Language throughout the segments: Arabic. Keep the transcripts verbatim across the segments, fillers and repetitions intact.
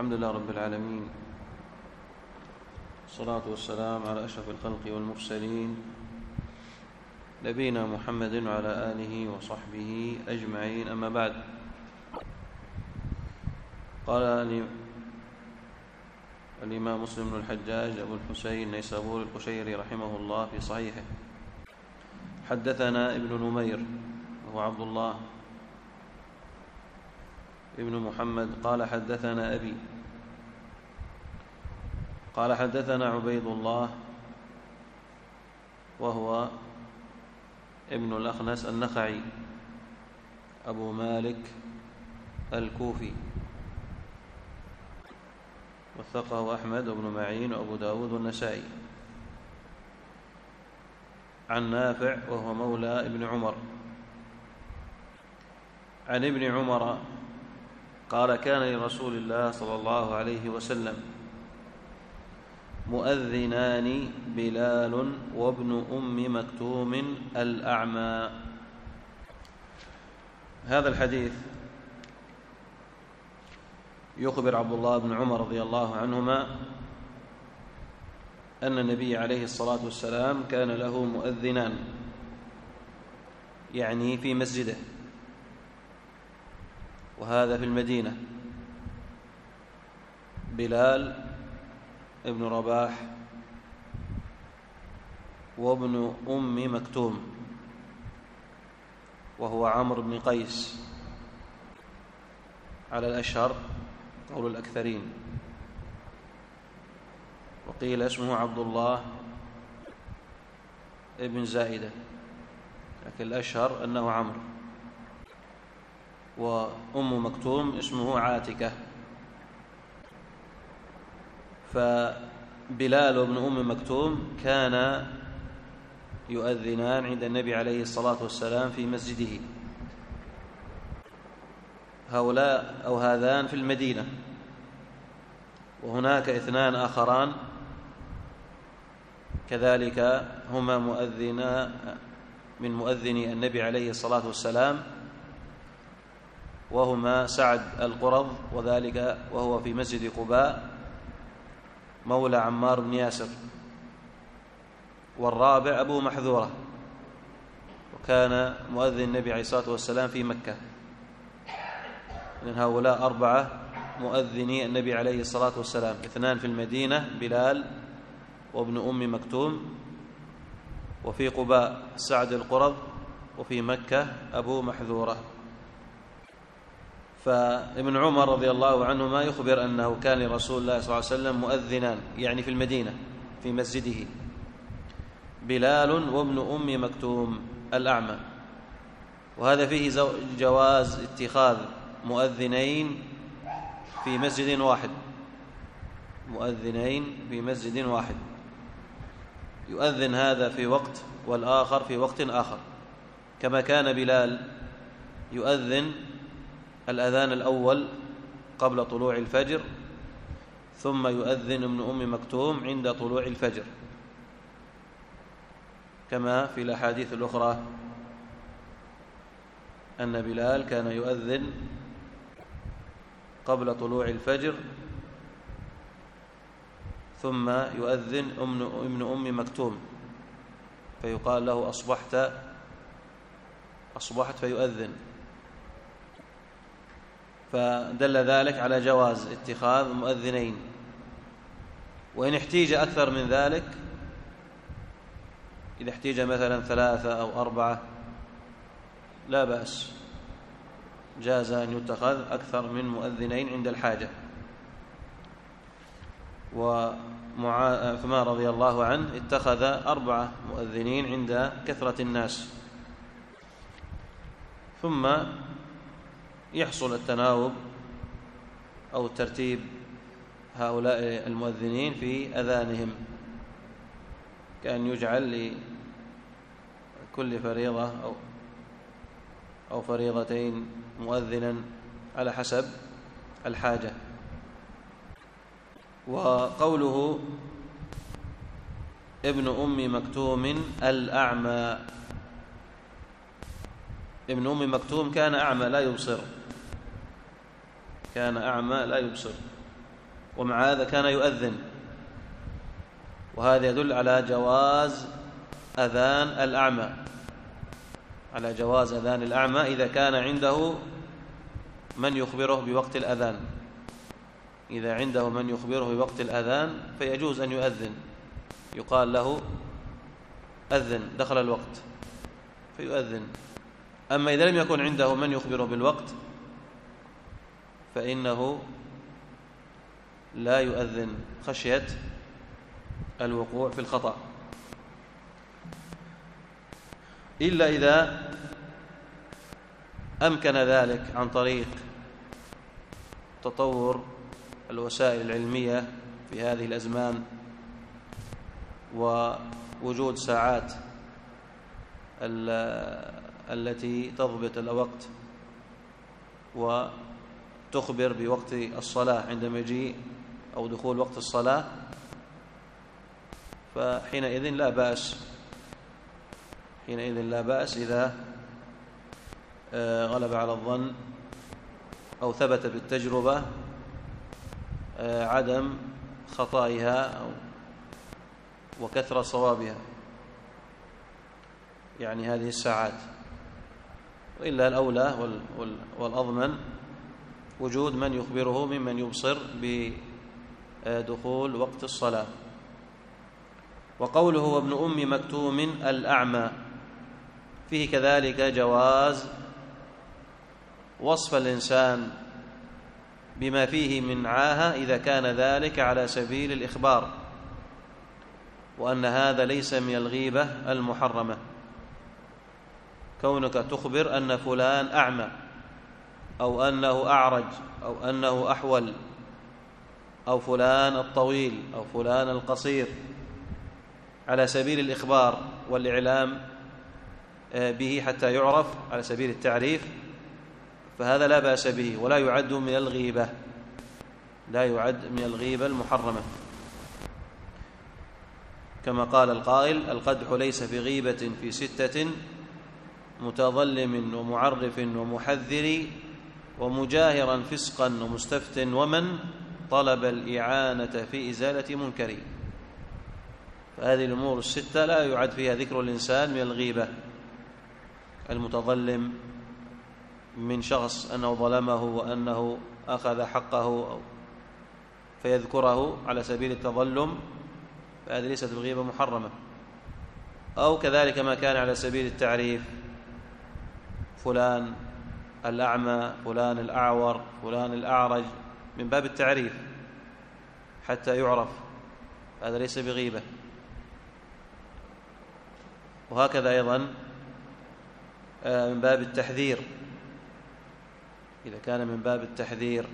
الحمد لله رب العالمين، والصلاة والسلام على أشرف الخلق والمرسلين نبينا محمد وعلى آله وصحبه أجمعين، أما بعد. قال الإمام مسلم بن الحجاج أبو الحسين النيسابوري القشيري رحمه الله في صحيحه: حدثنا ابن نمير وهو عبد الله ابن محمد قال حدثنا أبي قال حدثنا عبيد الله وهو ابن الأخنس النخعي أبو مالك الكوفي، وثقه أحمد بن معين وأبو داود والنسائي، عن نافع وهو مولى ابن عمر عن ابن عمر قال: كان لرسول الله صلى الله عليه وسلم مؤذنان، بلال وابن أم مكتوم الأعمى. هذا الحديث يخبر عبد الله بن عمر رضي الله عنهما أن النبي عليه الصلاة والسلام كان له مؤذنان، يعني في مسجده، وهذا في المدينة، بلال ابن رباح وابن أم مكتوم وهو عمرو بن قيس على الأشهر قول الأكثرين، وقيل اسمه عبد الله ابن زائدة، لكن الأشهر أنه عمرو، وأم مكتوم اسمه عاتكة. فبلال وابن أم مكتوم كان يؤذنان عند النبي عليه الصلاة والسلام في مسجده، هؤلاء أو هذان في المدينة، وهناك اثنان آخران كذلك هما مؤذنا من مؤذني النبي عليه الصلاة والسلام، وهما سعد القرظ، وذلك وهو في مسجد قباء مولى عمار بن ياسر، والرابع أبو محذورة، وكان مؤذن النبي عليه الصلاة والسلام في مكة. من هؤلاء أربعة مؤذني النبي عليه الصلاة والسلام: اثنان في المدينة بلال وابن أم مكتوم، وفي قباء سعد القرظ، وفي مكة أبو محذورة. فابن عمر رضي الله عنهما يخبر أنه كان لرسول الله صلى الله عليه وسلم مؤذنان، يعني في المدينة في مسجده، بلال وابن أم مكتوم الأعمى. وهذا فيه جواز اتخاذ مؤذنين في مسجد واحد، مؤذنين في مسجد واحد، يؤذن هذا في وقت والآخر في وقت آخر، كما كان بلال يؤذن الأذان الأول قبل طلوع الفجر، ثم يؤذن ابن أم مكتوم عند طلوع الفجر، كما في الأحاديث الأخرى أن بلال كان يؤذن قبل طلوع الفجر، ثم يؤذن ابن أم مكتوم فيقال له: أصبحت أصبحت فيؤذن. فدل ذلك على جواز اتخاذ مؤذنين، وإن احتيج أكثر من ذلك، إذا احتيج مثلا ثلاثة أو أربعة لا بأس، جاز أن يتخذ أكثر من مؤذنين عند الحاجة. وعثمان رضي الله عنه اتخذ أربعة مؤذنين عند كثرة الناس، ثم يحصل التناوب أو ترتيب هؤلاء المؤذنين في أذانهم، كأن يجعل لكل فريضة أو أو فريضتين مؤذنا على حسب الحاجة. وقوله ابن أم مكتوم الأعمى، ابن أم مكتوم كان أعمى لا يبصر، كان أعمى لا يبصر، ومع هذا كان يؤذن، وهذا يدل على جواز أذان الأعمى، على جواز أذان الأعمى إذا كان عنده من يخبره بوقت الأذان. إذا عنده من يخبره بوقت الأذان فيجوز أن يؤذن، يقال له أذن، دخل الوقت فيؤذن. أما إذا لم يكن عنده من يخبره بالوقت فإنه لا يؤذن خشية الوقوع في الخطأ، إلا إذا أمكن ذلك عن طريق تطور الوسائل العلمية في هذه الأزمان ووجود ساعات التي تضبط الوقت وتخبر بوقت الصلاة عند مجيء أو دخول وقت الصلاة، فحينئذ لا بأس حينئذ لا بأس إذا غلب على الظن أو ثبت بالتجربة عدم خطائها وكثرة صوابها، يعني هذه الساعات. وإلا الأولى والأضمن وجود من يخبره ممن يبصر بدخول وقت الصلاة. وقوله وابن أم مكتوم الأعمى فيه كذلك جواز وصف الإنسان بما فيه من عاهة إذا كان ذلك على سبيل الإخبار، وأن هذا ليس من الغيبة المحرمة، كونك تخبر أن فلان أعمى أو أنه أعرج أو أنه أحول أو فلان الطويل أو فلان القصير على سبيل الإخبار والإعلام به حتى يعرف على سبيل التعريف، فهذا لا بأس به ولا يعد من الغيبة، لا يعد من الغيبة المحرمة، كما قال القائل القدح ليس في غيبة في ستة متظلم ومعرف ومحذر ومجاهرا فسقا ومستفت ومن طلب الإعانة في إزالة منكر. فهذه الأمور الستة لا يعد فيها ذكر الإنسان من الغيبة، المتظلم من شخص أنه ظلمه وأنه أخذ حقه فيذكره على سبيل التظلم، فهذه ليست الغيبة محرمة. أو كذلك ما كان على سبيل التعريف، فلان الأعمى، فلان الأعور، فلان الأعرج، من باب التعريف حتى يعرف، هذا ليس بغيبة. وهكذا أيضا من باب التحذير، إذا كان من باب التحذير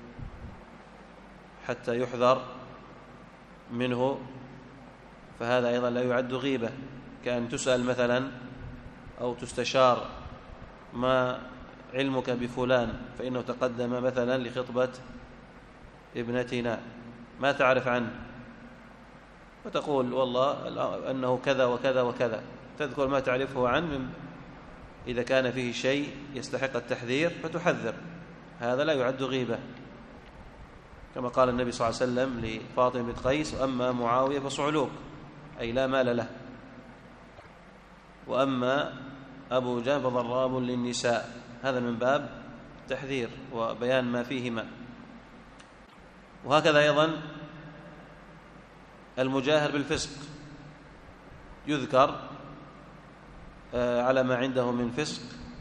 حتى يحذر منه فهذا أيضا لا يعد غيبة، كأن تسأل مثلا أو تستشار ما علمك بفلان فإنه تقدم مثلا لخطبة ابنتنا، ما تعرف عنه، وتقول والله أنه كذا وكذا وكذا، تذكر ما تعرفه عنه من إذا كان فيه شيء يستحق التحذير فتحذر، هذا لا يعد غيبة، كما قال النبي صلى الله عليه وسلم لفاطمة بنت قيس وأما معاوية فصعلوك، أي لا مال له، وأما أبو جهل فضراب للنساء، هذا من باب تحذير وبيان ما فيهما. وهكذا أيضا المجاهر بالفسق يذكر على ما عنده من فسق،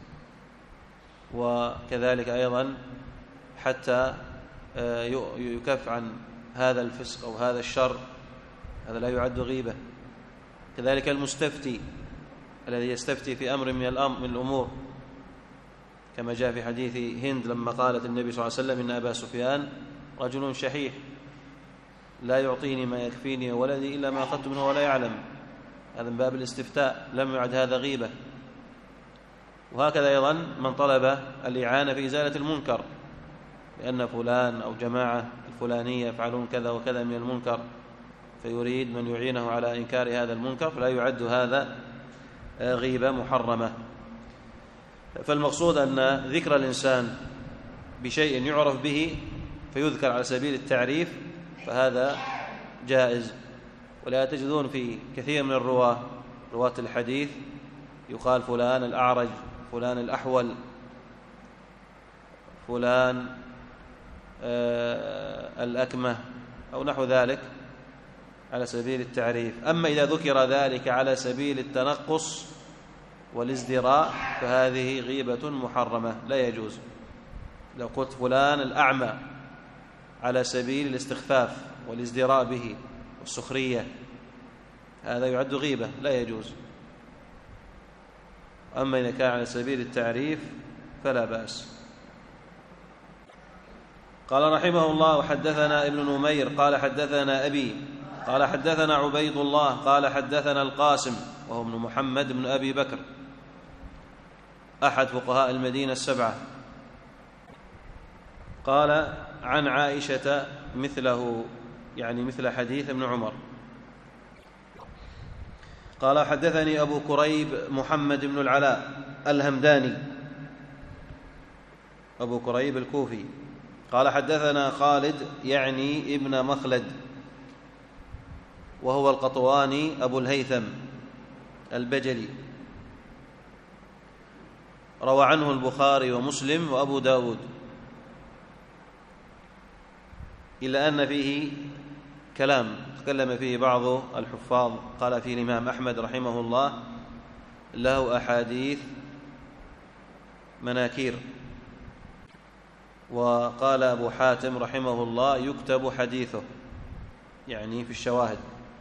وكذلك أيضا حتى يكف عن هذا الفسق أو هذا الشر، هذا لا يعد غيبة. كذلك المستفتي الذي يستفتي في أمر من الأمر من الأمور، كما جاء في حديث هند لما قالت النبي صلى الله عليه وسلم إن أبا سفيان رجل شحيح لا يعطيني ما يكفيني وولدي إلا ما أخذت منه ولا يعلم، هذا من باب الاستفتاء، لم يعد هذا غيبة. وهكذا أيضا من طلب الإعانة في إزالة المنكر، لأن فلان أو جماعة الفلانية يفعلون كذا وكذا من المنكر فيريد من يعينه على إنكار هذا المنكر، فلا يعد هذا غيبة محرمة. فالمقصود أن ذكر الإنسان بشيء يعرف به فيذكر على سبيل التعريف فهذا جائز. ولا تجدون في كثير من الرواة رواة الحديث يقال فلان الأعرج، فلان الأحول، فلان آه الأكمه أو نحو ذلك على سبيل التعريف. أما إذا ذكر ذلك على سبيل التنقص والازدراء فهذه غيبة محرمة لا يجوز. لو قلت فلان الأعمى على سبيل الاستخفاف والازدراء به والسخرية هذا يعد غيبة لا يجوز. أما إذا كان على سبيل التعريف فلا بأس. قال رحمه الله: وحدثنا ابن نمير قال حدثنا أبي قال حدثنا عبيد الله قال حدثنا القاسم وهو ابن محمد بن أبي بكر أحد فقهاء المدينة السبعة، قال عن عائشة مثله، يعني مثل حديث ابن عمر. قال حدثني أبو كريب محمد بن العلاء الهمداني أبو كريب الكوفي قال حدثنا خالد يعني ابن مخلد وهو القطواني أبو الهيثم البجلي، روى عنه البخاري ومسلم وأبو داود، إلا أن فيه كلام تكلم فيه بعض الحفاظ. قال فيه الإمام أحمد رحمه الله: له أحاديث مناكير. وقال أبو حاتم رحمه الله: يكتب حديثه، يعني في الشواهد،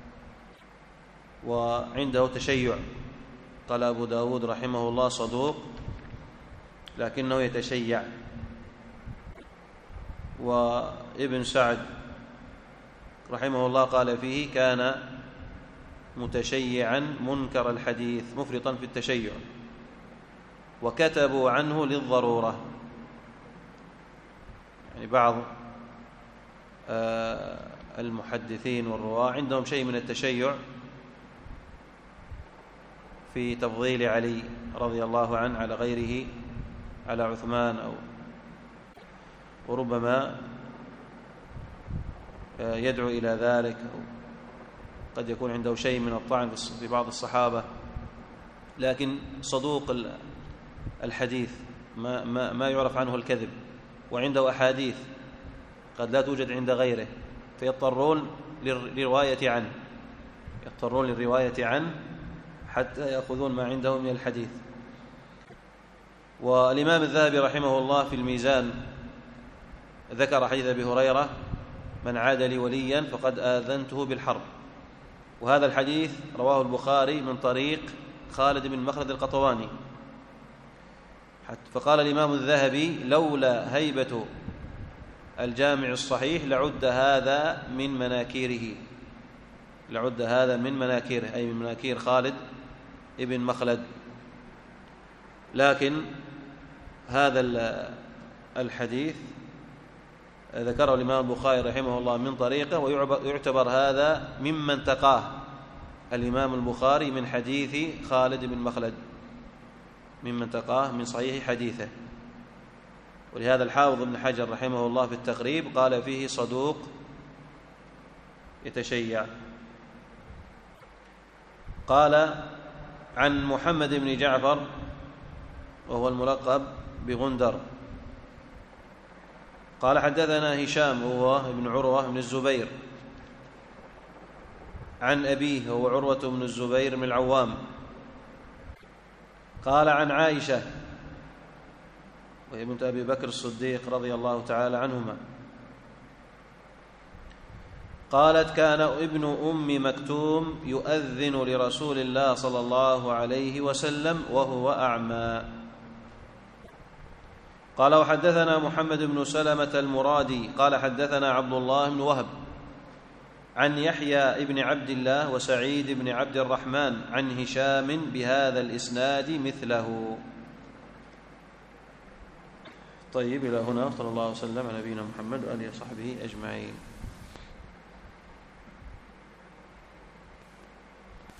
وعنده تشيع. قال أبو داود رحمه الله: صدوق لكنه يتشيع. وابن سعد رحمه الله قال فيه: كان متشيعا منكر الحديث مفرطا في التشيع، وكتبوا عنه للضرورة. يعني بعض المحدثين والرواة عندهم شيء من التشيع في تفضيل علي رضي الله عنه على غيره، على عثمان، أو وربما يدعو إلى ذلك، أو قد يكون عنده شيء من الطعن في بعض الصحابة، لكن صدوق الحديث ما, ما, ما يعرف عنه الكذب، وعنده أحاديث قد لا توجد عند غيره، فيضطرون للرواية عنه يضطرون للرواية عنه حتى يأخذون ما عنده من الحديث. والإمام الذهبي رحمه الله في الميزان ذكر حديث أبي هريرة: من عاد لي وليا فقد آذنته بالحرب. وهذا الحديث رواه البخاري من طريق خالد بن مخلد القطواني. فقال الإمام الذهبي: لولا هيبة الجامع الصحيح لعد هذا من مناكيره لعد هذا من مناكيره أي من مناكير خالد ابن مخلد. لكن هذا الحديث ذكره الإمام البخاري رحمه الله من طريقه، ويعتبر هذا ممن تقاه الإمام البخاري من حديث خالد بن مخلد، ممن تقاه من صحيح حديثه. ولهذا الحافظ ابن حجر رحمه الله في التقريب قال فيه: صدوق يتشيع. قال عن محمد بن جعفر وهو الملقب بغندر قال حدثنا هشام وهو ابن عروة بن الزبير عن أبيه وهو عروة بن الزبير بن العوام قال عن عائشة وهي بنت أبي بكر الصديق رضي الله تعالى عنهما قالت: كان ابن أم مكتوم يؤذن لرسول الله صلى الله عليه وسلم وهو أعمى. قال: وحدثنا محمد بن سلمة المرادي قال حدثنا عبد الله بن وهب عن يحيى بن عبد الله وسعيد بن عبد الرحمن عن هشام بهذا الإسناد مثله. طيب، إلى هنا. صلى الله وسلم على نبينا محمد وآله وصحبه أجمعين.